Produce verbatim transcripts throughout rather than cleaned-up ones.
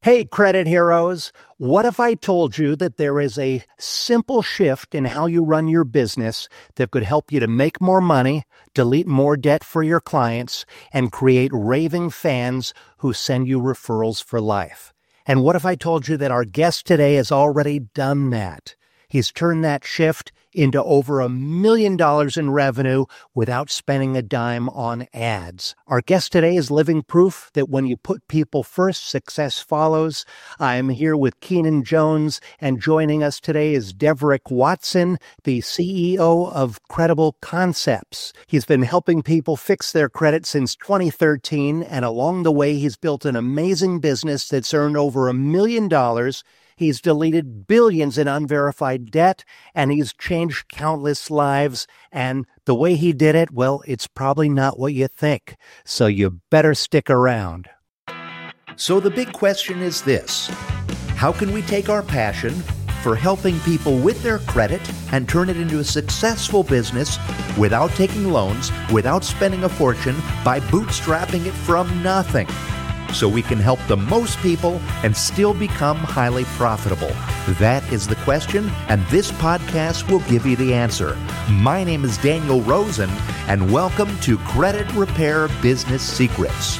Hey, credit heroes. What if I told you that there is a simple shift in how you run your business that could help you to make more money, delete more debt for your clients, and create raving fans who send you referrals for life? And what if I told you that our guest today has already done that? He's turned that shift into over a million dollars in revenue without spending a dime on ads. Our guest today is living proof that when you put people first, success follows. I am here with Keenan Jones, and joining us today is Deverick Watson, the C E O of Credible Concepts. He's been helping people fix their credit since twenty thirteen, and along the way, he's built an amazing business that's earned over a million dollars. He's deleted billions in unverified debt, and he's changed countless lives. And the way he did it, well, it's probably not what you think. So you better stick around. So the big question is this: how can we take our passion for helping people with their credit and turn it into a successful business without taking loans, without spending a fortune, by bootstrapping it from nothing, so we can help the most people and still become highly profitable? That is the question, and this podcast will give you the answer. My name is Daniel Rosen, and welcome to Credit Repair Business Secrets.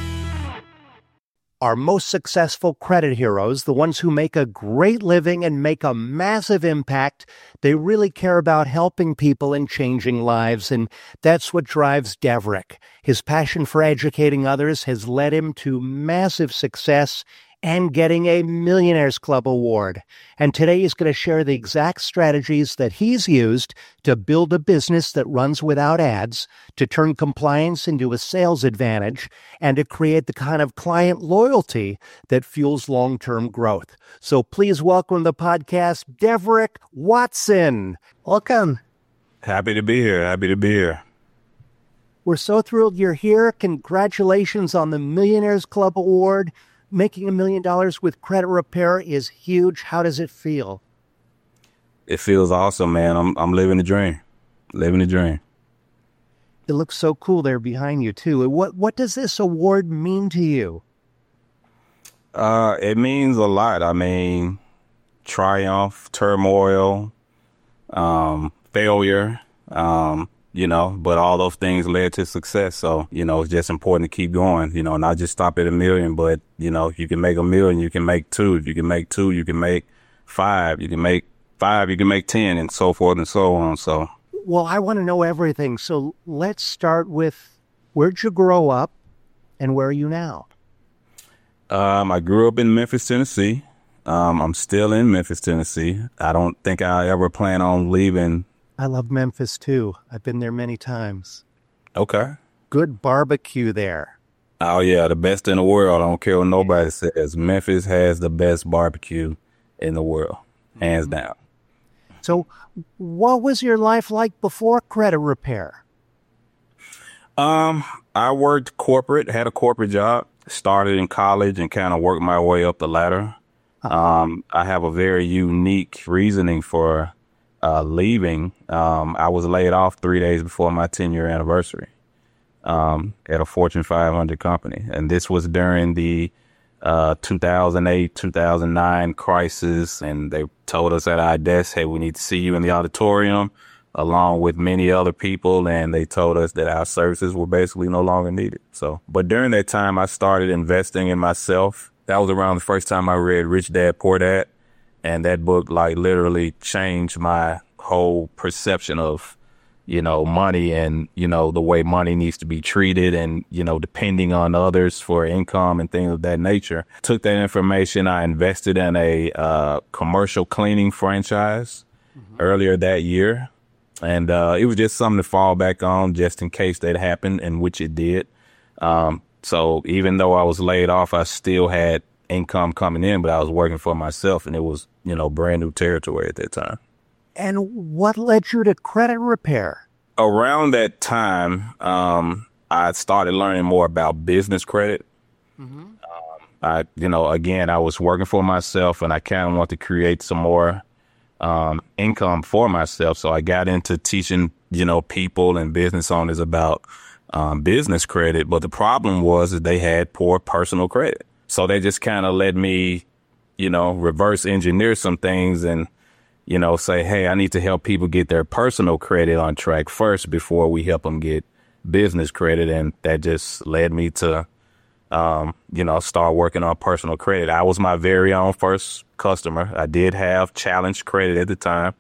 Our most successful credit heroes, the ones who make a great living and make a massive impact, they really care about helping people and changing lives, and that's what drives Deverick. His passion for educating others has led him to massive success and getting a Millionaires Club award. And today he's going to share the exact strategies that he's used to build a business that runs without ads, to turn compliance into a sales advantage, and to create the kind of client loyalty that fuels long-term growth. So please welcome to the podcast, Deverick Watson. Welcome. Happy to be here. Happy to be here. We're so thrilled you're here. Congratulations on the Millionaires Club award. Making a million dollars with credit repair is huge. How does it feel? It feels awesome, man. I'm I'm living the dream. Living the dream. It looks so cool there behind you, too. What what does this award mean to you? Uh, it means a lot. I mean, triumph, turmoil, um, failure, um, you know, but all those things led to success. So, you know, it's just important to keep going, you know, not just stop at a million, but, you know, you can make a million, you can make two. If you can make two, you can make five. You can make five, you can make ten, and so forth and so on. So, well, I want to know everything. So let's start with, where'd you grow up and where are you now? Um, I grew up in Memphis, Tennessee. Um, I'm still in Memphis, Tennessee. I don't think I ever plan on leaving. I love Memphis, too. I've been there many times. Okay. Good barbecue there. Oh, yeah, the best in the world. I don't care what nobody says. Memphis has the best barbecue in the world, hands mm-hmm. down. So what was your life like before credit repair? Um, I worked corporate, had a corporate job, started in college and kind of worked my way up the ladder. Uh-huh. Um, I have a very unique reasoning for Uh, leaving. Um, I was laid off three days before my ten year anniversary, um, at a Fortune five hundred company. And this was during the, uh, two thousand eight, two thousand nine crisis. And they told us at our desk, hey, we need to see you in the auditorium along with many other people. And they told us that our services were basically no longer needed. So, but during that time, I started investing in myself. That was around the first time I read Rich Dad, Poor Dad. And that book, like, literally changed my whole perception of, you know, money and, you know, the way money needs to be treated and, you know, depending on others for income and things of that nature. Took that information. I invested in a uh, commercial cleaning franchise mm-hmm. earlier that year. And uh, it was just something to fall back on just in case that happened, and which it did. Um, so even though I was laid off, I still had income coming in, but I was working for myself, and it was, you know, brand new territory at that time. And what led you to credit repair? Around that time, um, I started learning more about business credit. Mm-hmm. Um, I, you know, again, I was working for myself, and I kind of wanted to create some more um, income for myself. So I got into teaching, you know, people and business owners about um, business credit. But the problem was that they had poor personal credit. so they just kind of let me, you know, reverse engineer some things and, you know, say, hey, I need to help people get their personal credit on track first before we help them get business credit. And that just led me to, um, you know, start working on personal credit. I was my very own first customer. I did have challenge credit at the time.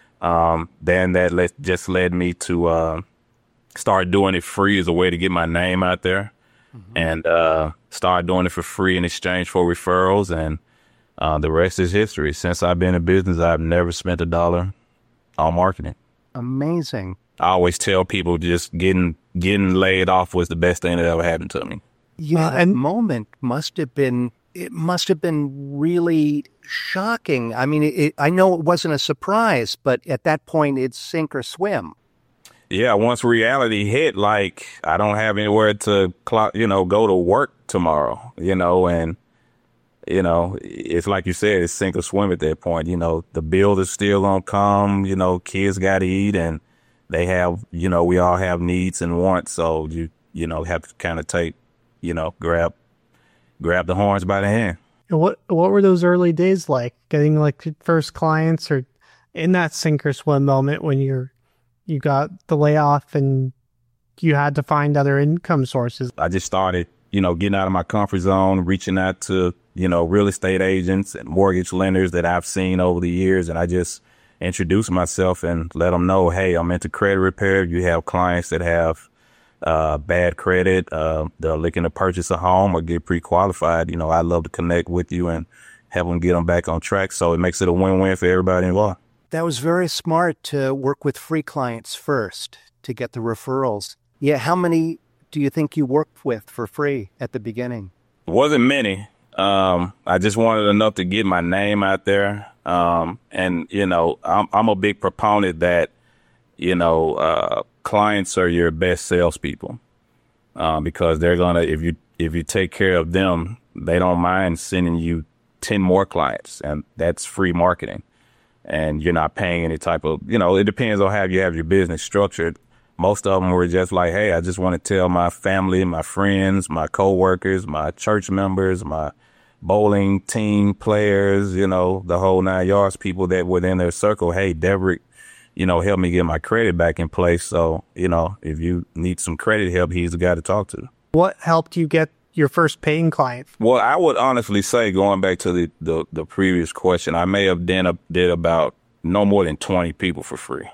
Um, then that let, just led me to uh, start doing it free as a way to get my name out there, mm-hmm. and uh, start doing it for free in exchange for referrals. And Uh, the rest is history. Since I've been in business, I've never spent a dollar on marketing. Amazing. I always tell people just getting getting laid off was the best thing that ever happened to me. Yeah, that and moment must have been, it must have been really shocking. I mean, it, I know it wasn't a surprise, but at that point, it's sink or swim. Yeah, once reality hit, like, I don't have anywhere to, clock, you know, go to work tomorrow, you know, and you know, it's like you said, it's sink or swim at that point. You know, the bill is still gonna come, you know, kids got to eat and they have, you know, we all have needs and wants. So you, you know, have to kind of take, you know, grab, grab the horns by the hand. What, what were those early days like, getting like first clients, or in that sink or swim moment when you're, you got the layoff and you had to find other income sources? I just started, you know, getting out of my comfort zone, reaching out to, you know, real estate agents and mortgage lenders that I've seen over the years. And I just introduced myself and let them know, hey, I'm into credit repair. You have clients that have uh, bad credit. Uh, they're looking to purchase a home or get pre-qualified. You know, I'd love to connect with you and help them get them back on track. So it makes it a win-win for everybody involved. That was very smart to work with free clients first to get the referrals. Yeah. How many do you think you worked with for free at the beginning? It wasn't many. Um, I just wanted enough to get my name out there. Um, and, you know, I'm, I'm a big proponent that, you know, uh, clients are your best salespeople, uh, because they're going to, if you, if you take care of them, they don't mind sending you ten more clients, and that's free marketing. And you're not paying any type of, you know, it depends on how you have your business structured. Most of them were just like, hey, I just want to tell my family, my friends, my coworkers, my church members, my bowling team players, you know, the whole nine yards, people that were in their circle. Hey, Deverick, you know, help me get my credit back in place. So, you know, if you need some credit help, he's the guy to talk to. What helped you get your first paying client? Well, I would honestly say, going back to the, the, the previous question, I may have done a, did about no more than twenty people for free.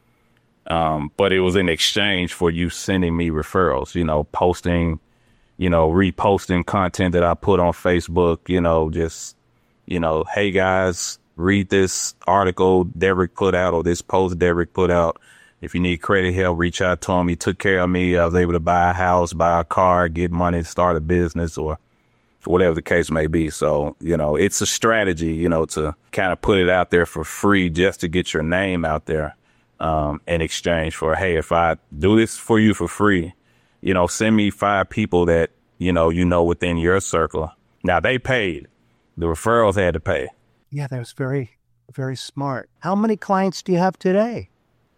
Um, but it was in exchange for you sending me referrals, you know, posting, you know, reposting content that I put on Facebook, you know, just, you know, hey guys, read this article Deverick put out, or this post Deverick put out. If you need credit help, reach out to him. He took care of me. I was able to buy a house, buy a car, get money, start a business, or whatever the case may be. So, you know, it's a strategy, you know, to kind of put it out there for free just to get your name out there. Um, in exchange for, hey, if I do this for you for free, you know, send me five people that, you know, you know, within your circle. Now they paid. The referrals had to pay. Yeah, that was very, very smart. How many clients do you have today?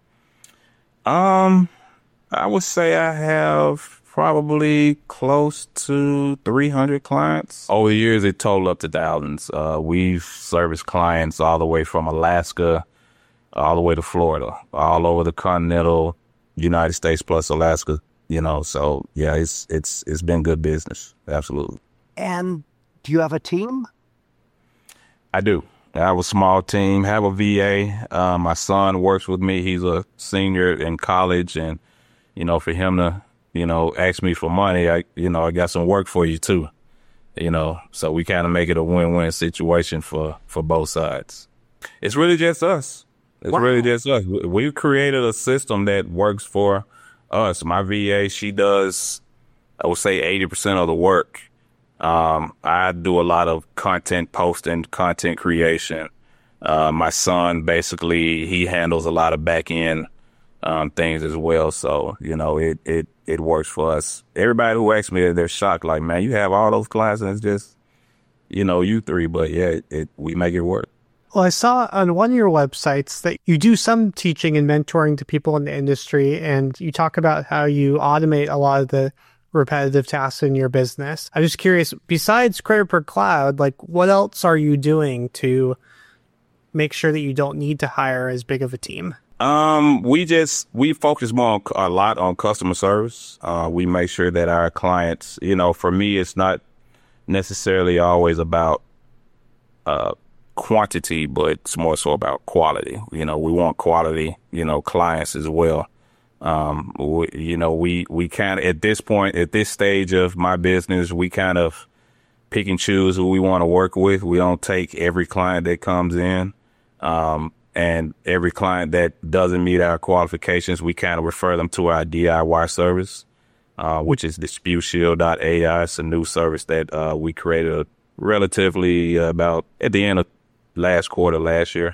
Um, I would say I have probably close to three hundred clients. Over the years, it totaled up to thousands. Uh, we've serviced clients all the way from Alaska all the way to Florida, all over the continental United States plus Alaska, you know. So yeah, it's it's it's been good business. Absolutely. And do you have a team? I do. I have a small team, have a V A. Uh, my son works with me. He's a senior in college, and, you know, for him to, you know, ask me for money, I, you know, I got some work for you too, you know, so we kind of make it a win-win situation for, for both sides. It's really just us. It's wow. really just us. We've created a system that works for us. My V A, she does, I would say, eighty percent of the work. Um, I do a lot of content posting, content creation. Uh, my son, basically, he handles a lot of back end um, things as well. So, you know, it, it, it works for us. Everybody who asks me, they're shocked. Like, man, you have all those clients and it's just, you know, you three. But yeah, it, it we make it work. Well, I saw on one of your websites that you do some teaching and mentoring to people in the industry, and you talk about how you automate a lot of the repetitive tasks in your business. I'm just curious, besides Credit Repair Cloud, like what else are you doing to make sure that you don't need to hire as big of a team? Um, we just, we focus more on, a lot on customer service. Uh, we make sure that our clients, you know, for me, it's not necessarily always about, uh, quantity, but it's more so about quality. You know, we want quality, you know, clients as well. Um, we, you know, we, we kind of, at this point, at this stage of my business, we kind of pick and choose who we want to work with. We don't take every client that comes in. Um, and every client that doesn't meet our qualifications, we kind of refer them to our D I Y service, uh, which is dispute shield dot A I. It's a new service that, uh, we created relatively uh, about at the end of last quarter last year.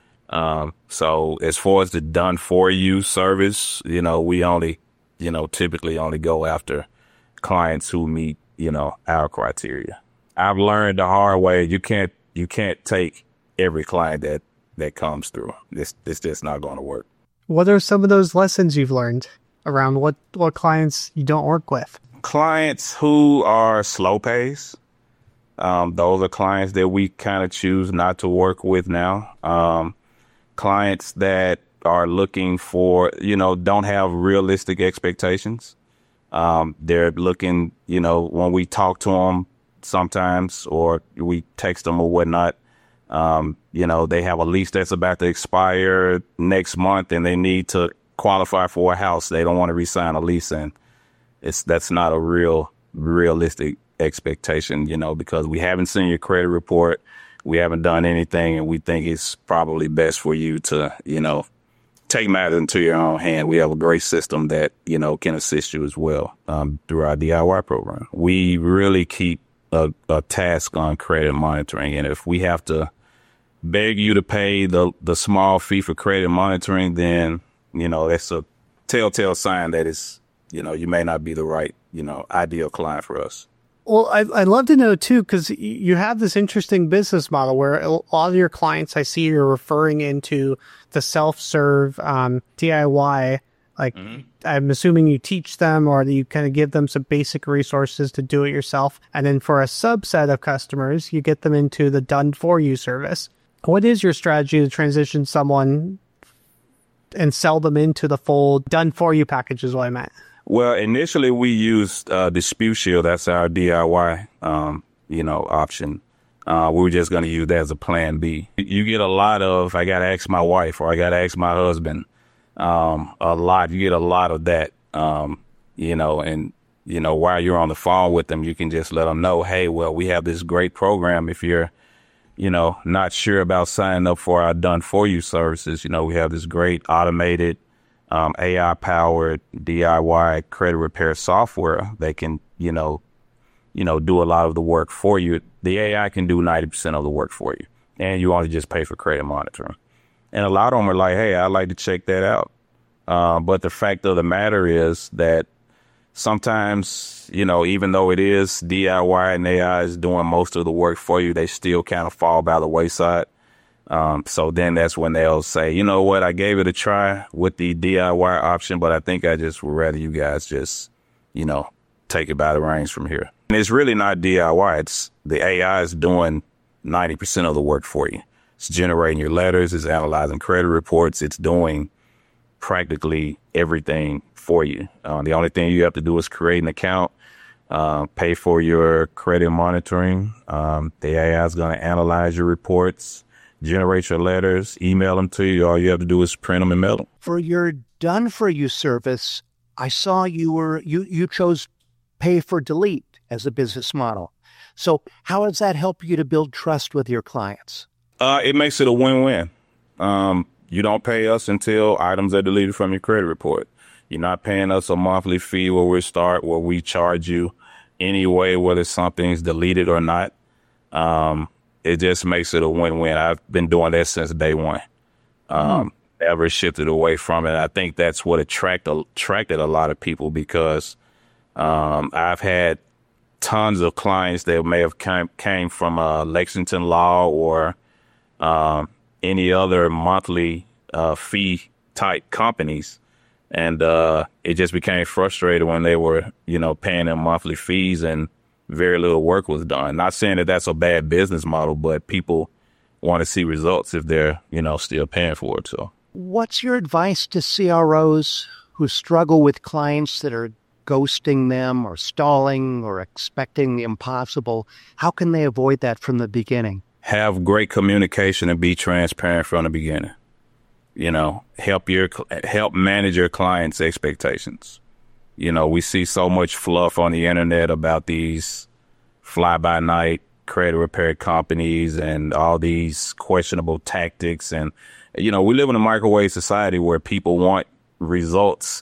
Um, so as far as the done for you service, you know, we only, you know, typically only go after clients who meet, you know, our criteria. I've learned the hard way. You can't, you can't take every client that, that comes through. This, this just not going to work. What are some of those lessons you've learned around what, what clients you don't work with? Clients who are slow pace. Um, those are clients that we kind of choose not to work with now. Um, clients that are looking for, you know, don't have realistic expectations. Um, they're looking, you know, when we talk to them sometimes or we text them or whatnot, um, you know, they have a lease that's about to expire next month and they need to qualify for a house. They don't want to re-sign a lease, and it's, that's not a real, realistic expectation, you know, because we haven't seen your credit report, we haven't done anything, and we think it's probably best for you to, you know, take matters into your own hand. We have a great system that, you know, can assist you as well um, through our D I Y program. We really keep a, a task on credit monitoring, and if we have to beg you to pay the the small fee for credit monitoring, then, you know, that's a telltale sign that it's, you know, you may not be the right, you know, ideal client for us. Well, I, I'd love to know, too, because you have this interesting business model where a lot of your clients I see you're referring into the self-serve um, D I Y. Like, mm-hmm. I'm assuming you teach them or you kind of give them some basic resources to do it yourself. And then for a subset of customers, you get them into the done-for-you service. What is your strategy to transition someone and sell them into the full done-for-you package is what I meant? Well, initially we used uh, Dispute Shield. That's our D I Y, um, you know, option. Uh, we were just going to use that as a plan B. You get a lot of, I got to ask my wife or I got to ask my husband. Um, a lot, you get a lot of that, um, you know, and, you know, while you're on the phone with them, you can just let them know, hey, well, we have this great program. If you're, you know, not sure about signing up for our done for you services, you know, we have this great automated Um, A I-powered D I Y credit repair software. They can, you know, you know, do a lot of the work for you. The A I can do ninety percent of the work for you, and you only just pay for credit monitoring. And a lot of them are like, hey, I'd like to check that out. Uh, but the fact of the matter is that sometimes, you know, even though it is D I Y and A I is doing most of the work for you, they still kind of fall by the wayside. Um, so then that's when they'll say, you know what, I gave it a try with the D I Y option, but I think I just would rather you guys just, you know, take it by the reins from here. And it's really not D I Y. It's the A I is doing ninety percent of the work for you. It's generating your letters. It's analyzing credit reports. It's doing practically everything for you. Uh, the only thing you have to do is create an account, uh, pay for your credit monitoring. Um, the A I is going to analyze your reports, generate your letters, email them to you. All you have to do is print them and mail them. For your done for you service, I saw you were you you chose pay for delete as a business model. So how does that help you to build trust with your clients? Uh, it makes it a win-win. Um, you don't pay us until items are deleted from your credit report. You're not paying us a monthly fee where we start, where we charge you anyway, whether something's deleted or not. Um, It just makes it a win-win. I've been doing that since day one. Um, mm. Never shifted away from it. I think that's what attract, attracted a lot of people because um, I've had tons of clients that may have came, came from uh, Lexington Law or um, any other monthly uh, fee type companies. And uh, it just became frustrating when they were, you know, paying them monthly fees and very little work was done. Not saying that that's a bad business model, but people want to see results if they're, you know, still paying for it. So what's your advice to C R Os who struggle with clients that are ghosting them or stalling or expecting the impossible? How can they avoid that from the beginning? Have great communication and be transparent from the beginning. You know, help your help manage your clients' expectations. You know, we see so much fluff on the internet about these fly-by-night credit repair companies and all these questionable tactics. And, you know, we live in a microwave society where people want results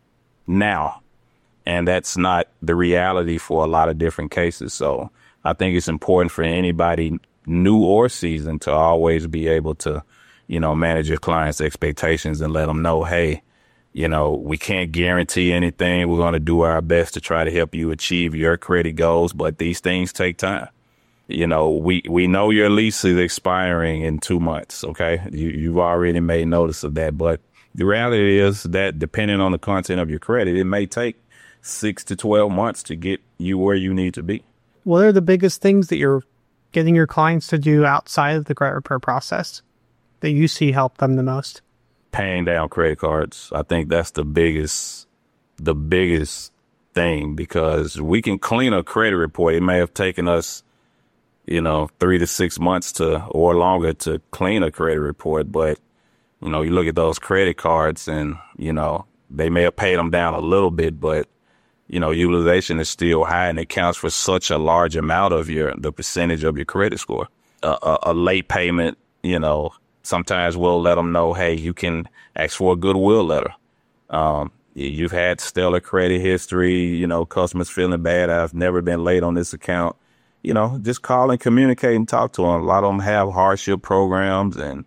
now. And that's not the reality for a lot of different cases. So I think it's important for anybody, new or seasoned, to always be able to, you know, manage your clients' expectations and let them know, hey, you know, we can't guarantee anything. We're going to do our best to try to help you achieve your credit goals, but these things take time. You know, we, we know your lease is expiring in two months, okay? You, you've already made notice of that, but the reality is that depending on the content of your credit, it may take six to twelve months to get you where you need to be. What are the biggest things that you're getting your clients to do outside of the credit repair process that you see help them the most? Paying down credit cards. I think that's the biggest, the biggest thing, because we can clean a credit report. It may have taken us, you know, three to six months to, or longer to clean a credit report. But, you know, you look at those credit cards and, you know, they may have paid them down a little bit, but, you know, utilization is still high and it counts for such a large amount of your, the percentage of your credit score. Uh, a, a late payment, you know, sometimes we'll let them know, hey, you can ask for a goodwill letter. Um, you've had stellar credit history, you know, customers feeling bad. I've never been late on this account. You know, just call and communicate and talk to them. A lot of them have hardship programs and,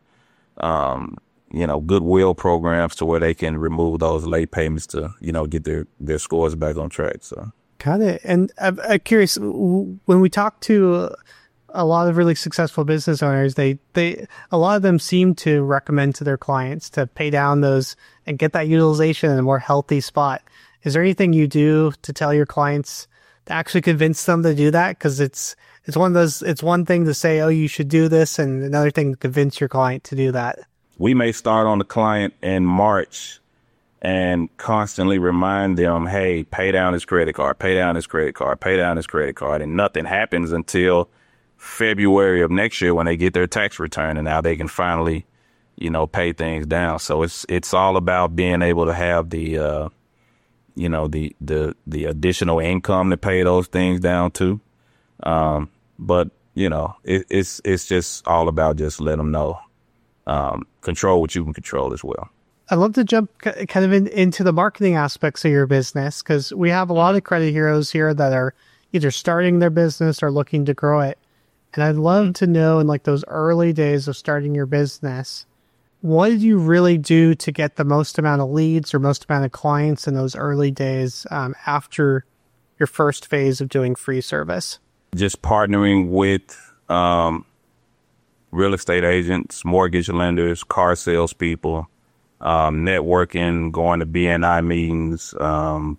um, you know, goodwill programs to where they can remove those late payments to, you know, get their, their scores back on track. So. Got it. And I'm, I'm curious, when we talk to a lot of really successful business owners, they, they, a lot of them seem to recommend to their clients to pay down those and get that utilization in a more healthy spot. Is there anything you do to tell your clients to actually convince them to do that? Because it's, it's one of those, it's one thing to say, oh, you should do this, and another thing to convince your client to do that. We may start on the client in March and constantly remind them, hey, pay down his credit card, pay down his credit card, pay down his credit card. And nothing happens until February of next year when they get their tax return, and now they can finally, you know, pay things down. So it's it's all about being able to have the, uh, you know, the the the additional income to pay those things down too. Um, but you know, it, it's it's just all about just let them know, um, control what you can control as well. I'd love to jump kind of in, into the marketing aspects of your business, because we have a lot of credit heroes here that are either starting their business or looking to grow it. And I'd love to know, in like those early days of starting your business, what did you really do to get the most amount of leads or most amount of clients in those early days um, after your first phase of doing free service? Just partnering with um, real estate agents, mortgage lenders, car salespeople, um, networking, going to B N I meetings, um,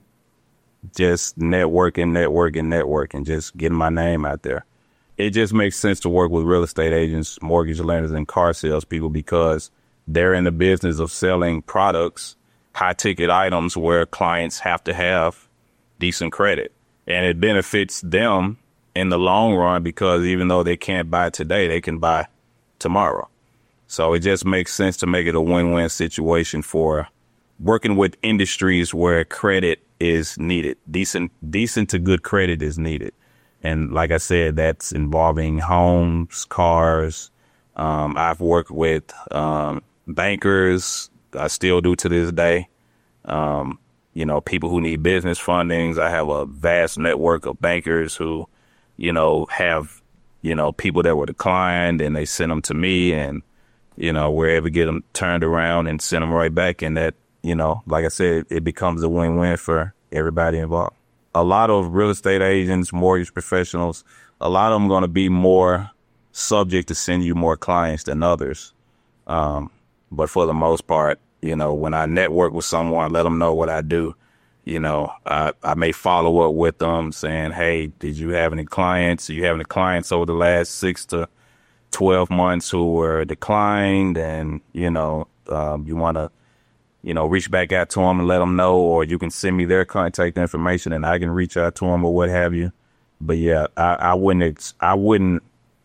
just networking, networking, networking, just getting my name out there. It just makes sense to work with real estate agents, mortgage lenders, and car salespeople because they're in the business of selling products, high ticket items where clients have to have decent credit. And it benefits them in the long run because even though they can't buy today, they can buy tomorrow. So it just makes sense to make it a win-win situation for working with industries where credit is needed. Decent, decent to good credit is needed. And like I said, that's involving homes, cars. Um, I've worked with um, bankers. I still do to this day. Um, you know, people who need business fundings. I have a vast network of bankers who, you know, have, you know, people that were declined and they send them to me, and, you know, we're able to get them turned around and send them right back. And that, you know, like I said, it becomes a win-win for everybody involved. A lot of real estate agents, mortgage professionals, a lot of them are going to be more subject to send you more clients than others. Um, but for the most part, You know, when I network with someone, let them know what I do. You know, I, I may follow up with them saying, hey, did you have any clients? Do you have any clients over the last six to twelve months who were declined? And, you know, um, you want to, you know, reach back out to them and let them know, or you can send me their contact information and I can reach out to them or what have you. But yeah, I, I wouldn't, ex- I wouldn't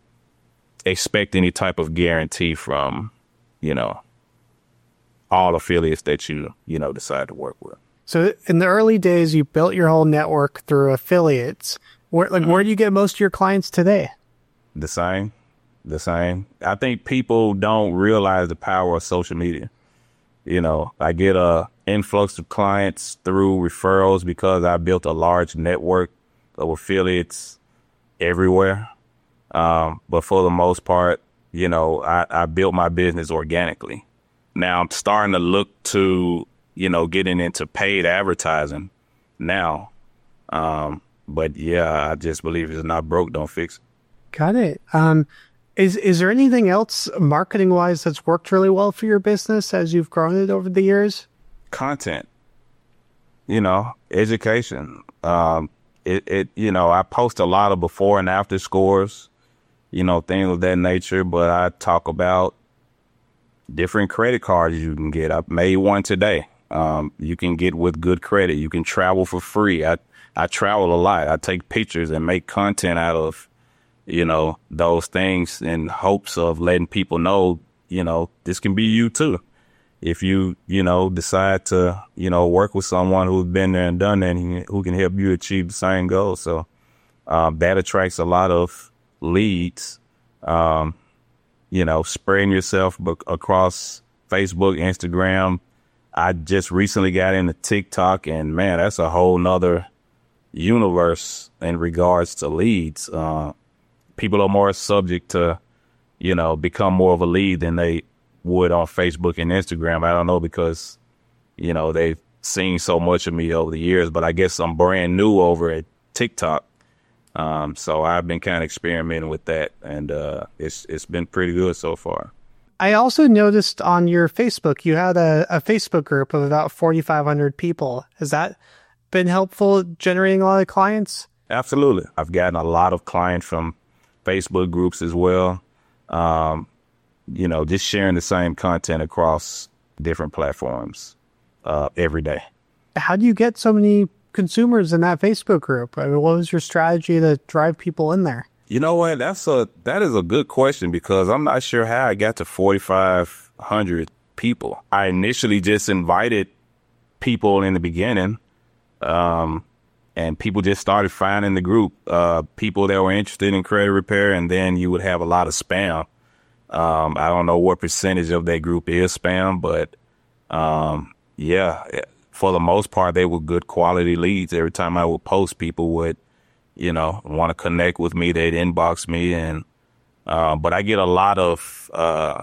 expect any type of guarantee from, you know, all affiliates that you, you know, decide to work with. So in the early days, you built your whole network through affiliates. Where, like, where do you get most of your clients today? The same, the same. I think people don't realize the power of social media. You know, I get a influx of clients through referrals because I built a large network of affiliates everywhere. Um, but for the most part, you know, I, I built my business organically. Now I'm starting to look to, you know, getting into paid advertising now. Um, but yeah, I just believe it's not broke, don't fix it. Got it. Um, is, is there anything else marketing wise that's worked really well for your business as you've grown it over the years? Content, you know, education. Um, it, it, you know, I post a lot of before and after scores, you know, things of that nature, but I talk about different credit cards you can get. I made one today. Um, you can get with good credit. You can travel for free. I, I travel a lot. I take pictures and make content out of, you know, those things in hopes of letting people know, you know, this can be you too. If you, you know, decide to, you know, work with someone who's been there and done that and who can help you achieve the same goal. So, um, that attracts a lot of leads, um, you know, spreading yourself b- across Facebook, Instagram. I just recently got into TikTok, and man, that's a whole nother universe in regards to leads. Uh, people are more subject to, you know, become more of a lead than they would on Facebook and Instagram. I don't know, because, you know, they've seen so much of me over the years, but I guess I'm brand new over at TikTok. Um, so I've been kind of experimenting with that, and uh, it's it's been pretty good so far. I also noticed on your Facebook, you had a, a Facebook group of about forty-five hundred people. Has that been helpful generating a lot of clients? Absolutely. I've gotten a lot of clients from Facebook groups as well. Um, you know, just sharing the same content across different platforms uh, every day. How do you get so many consumers in that Facebook group? I mean, what was your strategy to drive people in there? You know what? That's a that is a good question, because I'm not sure how I got to forty-five hundred people. I initially just invited people in the beginning, um, and people just started finding the group. Uh, people that were interested in credit repair, and then you would have a lot of spam. Um, I don't know what percentage of that group is spam, but um, yeah, for the most part, they were good quality leads. Every time I would post, people would, you know, want to connect with me. They'd inbox me. And, uh, but I get a lot of, uh,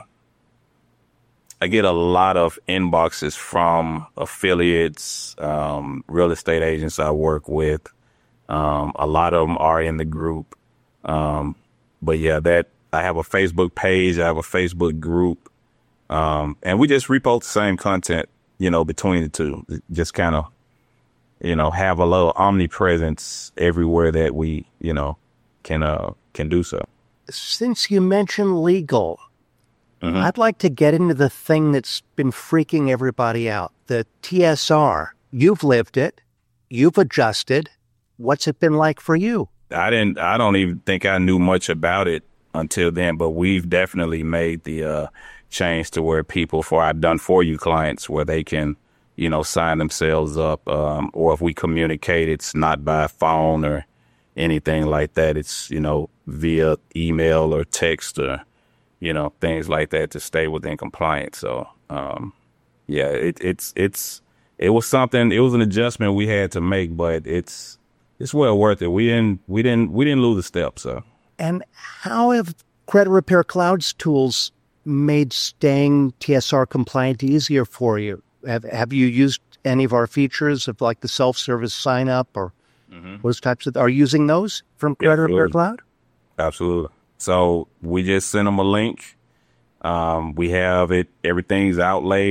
I get a lot of inboxes from affiliates, um, real estate agents I work with. Um, a lot of them are in the group. Um, but yeah, that I have a Facebook page. I have a Facebook group. Um, and we just repost the same content, you know, between the two, just kind of, you know, have a little omnipresence everywhere that we, you know, can, uh, can do so. Since you mentioned legal, Mm-hmm. I'd like to get into the thing that's been freaking everybody out, the T S R. You've lived it. You've adjusted. What's it been like for you? I didn't, I don't even think I knew much about it until then, but we've definitely made the, uh, change to where people, for our done for you clients, where they can, you know, sign themselves up, um, or if we communicate, it's not by phone or anything like that. It's, you know, via email or text or, you know, things like that to stay within compliance. So, um, yeah, it, it's, it's, it was something, it was an adjustment we had to make, but it's, it's well worth it. We didn't, we didn't, we didn't lose a step. So. And how have Credit Repair Cloud's tools made staying T S R compliant easier for you? Have Have you used any of our features of like the self-service sign up or mm-hmm. those types of, are you using those from Credit yeah, Repair Cloud? Absolutely. So we just send them a link. Um, we have it, everything's outlaid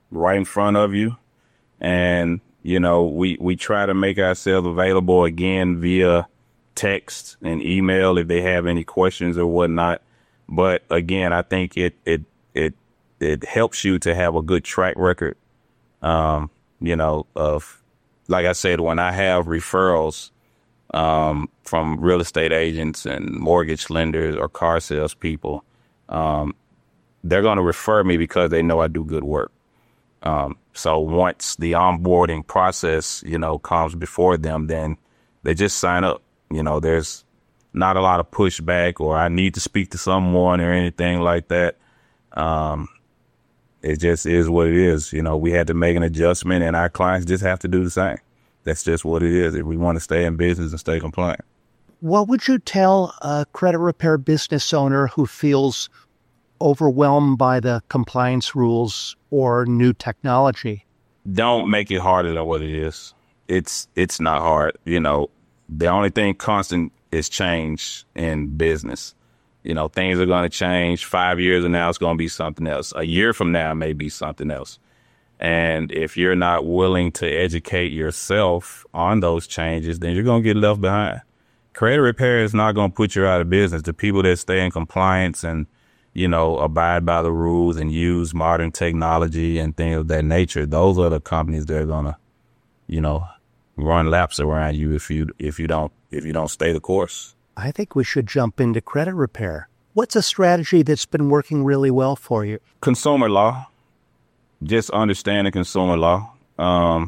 right in front of you. And, you know, we, we try to make ourselves available again via text and email if they have any questions or whatnot. But again, I think it, it, it, it helps you to have a good track record. Um, you know, of, like I said, when I have referrals, um, from real estate agents and mortgage lenders or car salespeople, um, they're going to refer me because they know I do good work. Um, so once the onboarding process, you know, comes before them, then they just sign up. You know, there's not a lot of pushback or I need to speak to someone or anything like that. Um, it just is what it is. You know, we had to make an adjustment and our clients just have to do the same. That's just what it is if we want to stay in business and stay compliant. What would you tell a credit repair business owner who feels overwhelmed by the compliance rules or new technology? Don't make it harder than what it is. It's it's not hard. You know, the only thing constant is change in business. You know, things are going to change. Five years from now, it's going to be something else. A year from now, it may be something else. And if you're not willing to educate yourself on those changes, then you're going to get left behind. Credit repair is not going to put you out of business. The people that stay in compliance and, you know, abide by the rules and use modern technology and things of that nature, those are the companies that are going to, you know, run laps around you if you if you don't if you don't stay the course. I think we should jump into credit repair. What's a strategy that's been working really well for you? Consumer law. Just understanding consumer law. Um,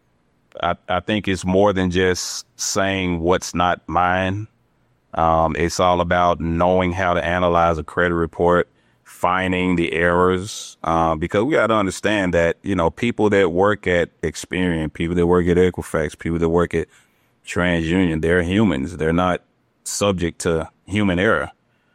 I, I think it's more than just saying what's not mine. Um, it's all about knowing how to analyze a credit report, finding the errors, uh, because we got to understand that, you know, people that work at Experian, people that work at Equifax, people that work at TransUnion, they're humans. They're not subject to human error.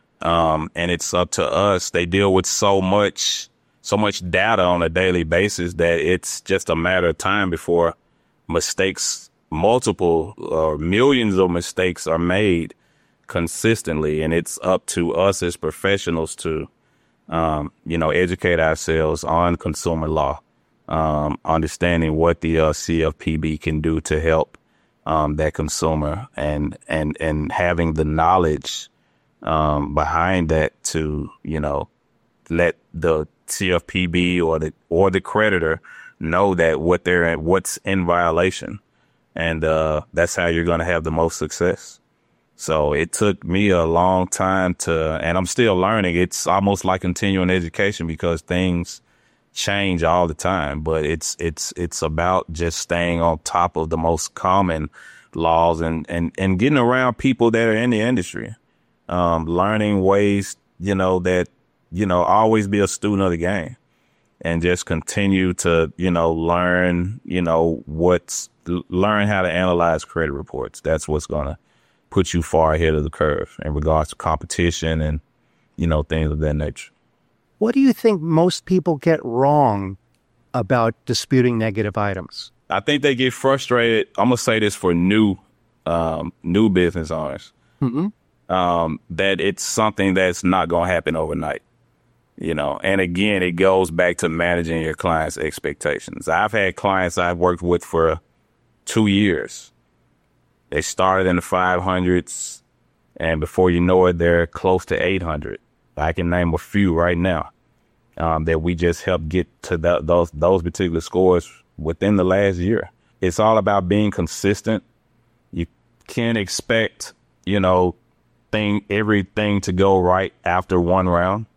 Um, and it's up to us. They deal with so much so much data on a daily basis that it's just a matter of time before mistakes, multiple or millions of mistakes are made consistently. And it's up to us as professionals to, um, you know, educate ourselves on consumer law, um, understanding what the uh, C F P B can do to help um, that consumer and, and, and having the knowledge um, behind that to, you know, let the C F P B or the or the creditor know that what they're what's in violation, and uh, that's how you're going to have the most success. So it took me a long time to, and I'm still learning. It's almost like continuing education because things change all the time. But it's it's it's about just staying on top of the most common laws and and and getting around people that are in the industry, um, learning ways, you know, that. You know, always be a student of the game and just continue to, you know, learn, you know, what's learn how to analyze credit reports. That's what's going to put you far ahead of the curve in regards to competition and, you know, things of that nature. What do you think most people get wrong about disputing negative items? I think they get frustrated. I'm going to say this for new, um, new business owners, mm-hmm. um, that it's something that's not going to happen overnight. You know, and again, it goes back to managing your clients' expectations. I've had clients I've worked with for two years. They started in the five hundreds, and before you know it, they're close to eight hundred. I can name a few right now um, that we just helped get to the, those those particular scores within the last year. It's all about being consistent. You can't expect, you know, thing everything to go right after one round.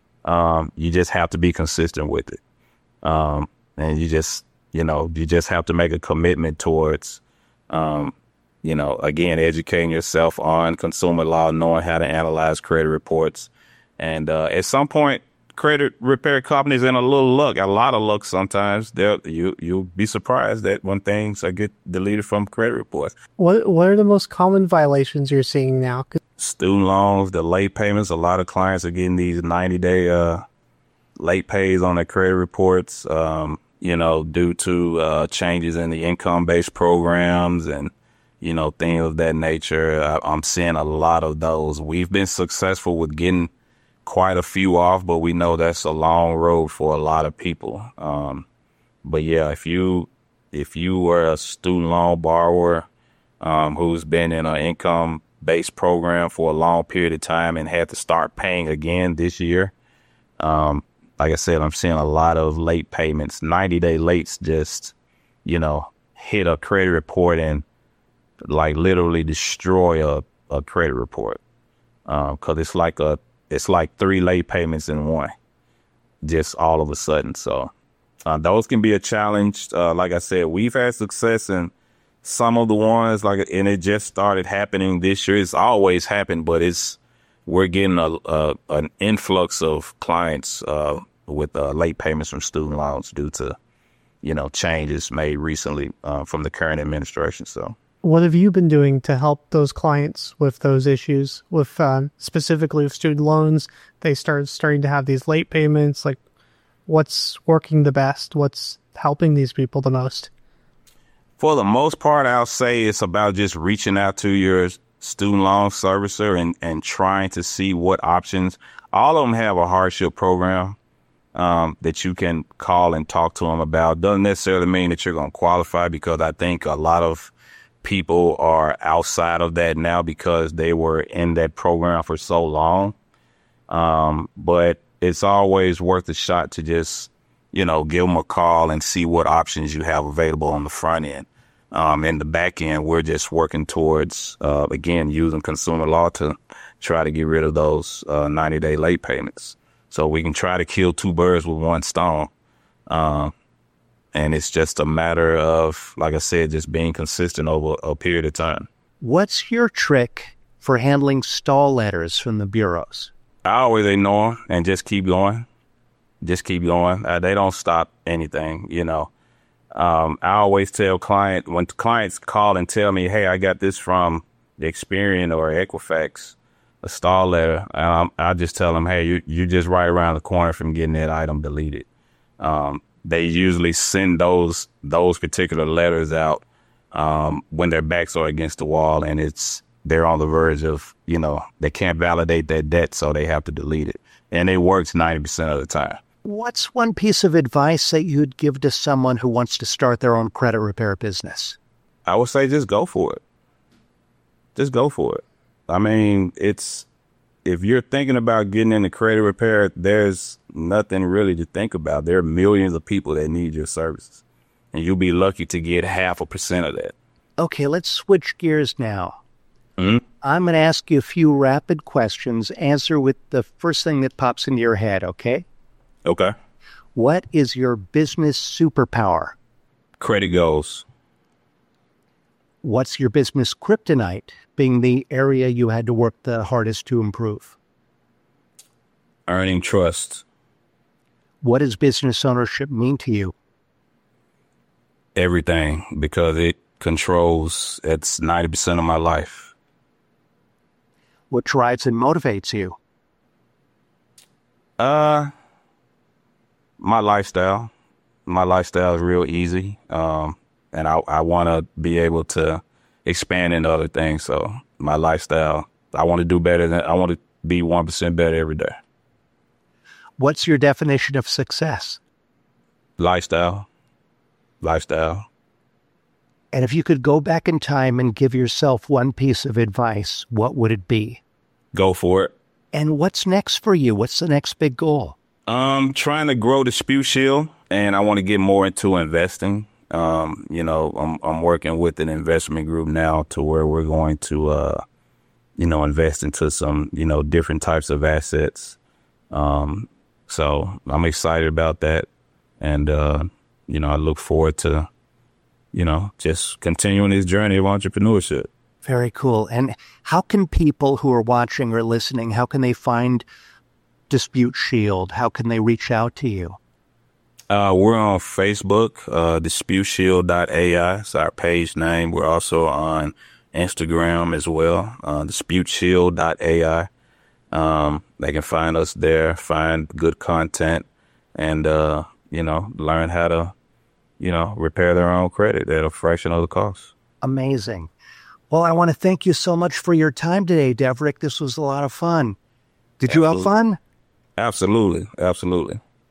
Um, you just have to be consistent with it. Um, and you just, you know, you just have to make a commitment towards, um, you know, again, educating yourself on consumer law, knowing how to analyze credit reports. And uh, at some point, credit repair companies in a little luck, a lot of luck sometimes, they'll, you, you'll be surprised that when things are get deleted from credit reports. What, what are the most common violations you're seeing now? Student loans, the late payments. A lot of clients are getting these ninety day uh, late pays on their credit reports, um, you know, due to uh, changes in the income-based programs and, you know, things of that nature. I, I'm seeing a lot of those. We've been successful with getting quite a few off, but we know that's a long road for a lot of people. Um, but yeah, if you if you were a student loan borrower um, who's been in an income-based program for a long period of time and had to start paying again this year, um, like I said, I'm seeing a lot of late payments. ninety-day lates just, you know, hit a credit report and like literally destroy a, a credit report. Um, cause it's like a, it's like three late payments in one, just all of a sudden. So, uh, those can be a challenge. Uh, like I said, we've had success in some of the ones like, and it just started happening this year. It's always happened, but it's, we're getting a, a an influx of clients, uh, with, uh, late payments from student loans due to, you know, changes made recently, uh, from the current administration. So. What have you been doing to help those clients with those issues, with uh, specifically with student loans? They start starting to have these late payments. Like, what's working the best? What's helping these people the most? For the most part, I'll say it's about just reaching out to your student loan servicer and, and trying to see what options. All of them have a hardship program um, that you can call and talk to them about. Doesn't necessarily mean that you're going to qualify, because I think a lot of people are outside of that now because they were in that program for so long. Um, but it's always worth a shot to just, you know, give them a call and see what options you have available on the front end. Um, in the back end, we're just working towards, uh, again, using consumer law to try to get rid of those uh, ninety-day late payments. So we can try to kill two birds with one stone. Um, And it's just a matter of, like I said, just being consistent over a period of time. What's your trick for handling stall letters from the bureaus? I always ignore them and just keep going. Just keep going. Uh, they don't stop anything, you know. Um, I always tell client, when clients call and tell me, hey, I got this from Experian or Equifax, a stall letter, um, I just tell them, hey, you, you just right around the corner from getting that item deleted. Um, They usually send those those particular letters out um, when their backs are against the wall and it's they're on the verge of, you know, they can't validate that debt, so they have to delete it. And it works ninety percent of the time. What's one piece of advice that you'd give to someone who wants to start their own credit repair business? I would say just go for it. Just go for it. I mean, it's, if you're thinking about getting into credit repair, there's nothing really to think about. There are millions of people that need your services, and you'll be lucky to get half a percent of that. Okay, let's switch gears now. Mm-hmm. I'm going to ask you a few rapid questions. Answer with the first thing that pops into your head, okay? Okay. What is your business superpower? Credit goals. What's your business kryptonite, being the area you had to work the hardest to improve? Earning trust. What does business ownership mean to you? Everything, because it controls, it's ninety percent of my life. What drives and motivates you? Uh, my lifestyle. My lifestyle is real easy. Um, and I, I want to be able to expand into other things. So my lifestyle, I want to do better than, I want to be one percent better every day. What's your definition of success? Lifestyle. Lifestyle. And if you could go back in time and give yourself one piece of advice, what would it be? Go for it. And what's next for you? What's the next big goal? Um, trying to grow Dispute Shield, and I want to get more into investing. Um, you know, I'm, I'm working with an investment group now to where we're going to, uh, you know, invest into some, you know, different types of assets. Um, so I'm excited about that. And, uh, you know, I look forward to, you know, just continuing this journey of entrepreneurship. Very cool. And how can people who are watching or listening, how can they find Dispute Shield? How can they reach out to you? Uh, we're on Facebook, uh, dispute shield dot A I. It's our page name. We're also on Instagram as well, uh, dispute shield dot A I. Um, they can find us there, find good content, and, uh, you know, learn how to, you know, repair their own credit at a fraction of the cost. Amazing. Well, I want to thank you so much for your time today, Deverick. This was a lot of fun. Did Absolutely. you have fun? Absolutely. Absolutely.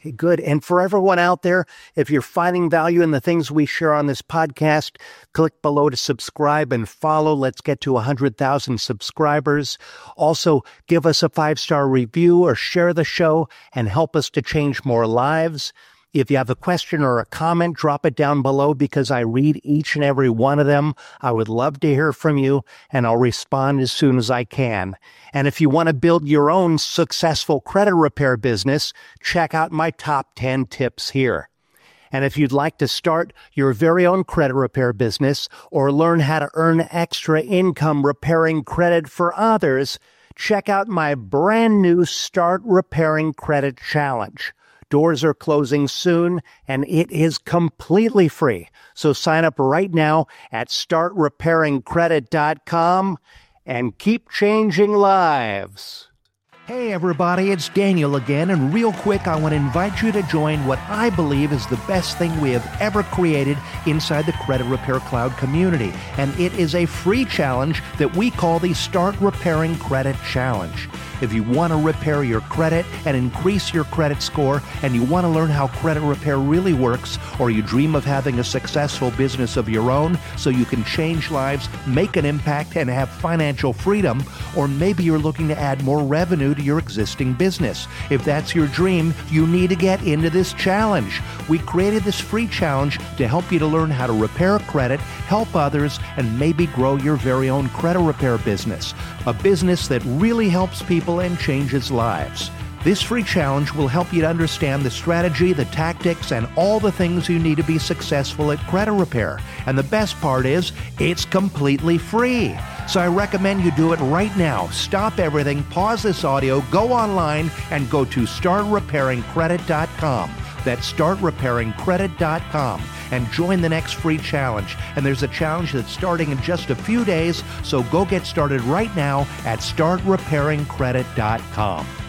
Okay, good. And for everyone out there, if you're finding value in the things we share on this podcast, click below to subscribe and follow. Let's get to one hundred thousand subscribers. Also, give us a five-star review or share the show and help us to change more lives. If you have a question or a comment, drop it down below because I read each and every one of them. I would love to hear from you, and I'll respond as soon as I can. And if you want to build your own successful credit repair business, check out my top ten tips here. And if you'd like to start your very own credit repair business or learn how to earn extra income repairing credit for others, check out my brand new Start Repairing Credit Challenge. Doors are closing soon, and it is completely free. So sign up right now at start repairing credit dot com and keep changing lives. Hey everybody, it's Daniel again, and real quick I want to invite you to join what I believe is the best thing we have ever created inside the Credit Repair Cloud community, and it is a free challenge that we call the Start Repairing Credit Challenge. If you want to repair your credit and increase your credit score, and you want to learn how credit repair really works, or you dream of having a successful business of your own so you can change lives, make an impact, and have financial freedom, or maybe you're looking to add more revenue to your existing business. If that's your dream, you need to get into this challenge. We created this free challenge to help you to learn how to repair credit, help others, and maybe grow your very own credit repair business. A business that really helps people and changes lives. This free challenge will help you to understand the strategy, the tactics, and all the things you need to be successful at credit repair. And the best part is, it's completely free. So I recommend you do it right now. Stop everything, pause this audio, go online, and go to start repairing credit dot com. That's start repairing credit dot com. And join the next free challenge. And there's a challenge that's starting in just a few days, so go get started right now at start repairing credit dot com.